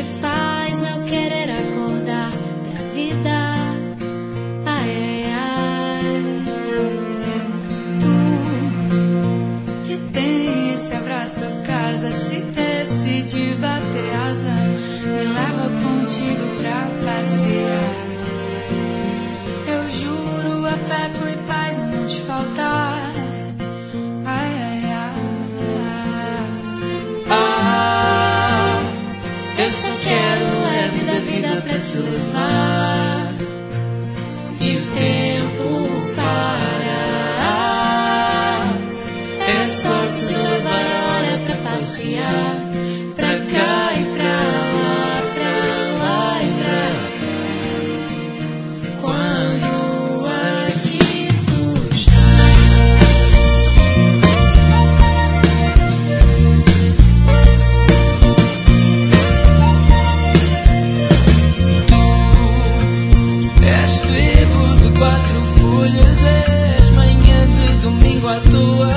que faz meu querer acordar pra vida. Ai, ai, ai. Tu que tem esse abraço a casa, se decide bater asa, me leva contigo pra passear. Eu juro, afeto e paz não vão te faltar. Ai, ai, ai. Ah, eu só quero o leve da vida pra te levar. E o tempo parar. É só te levar a hora pra passear. Pra cá e pra lá, pra lá e pra cá. Quando aqui tu És trevo de 4 folhas, és manhã de domingo à toa.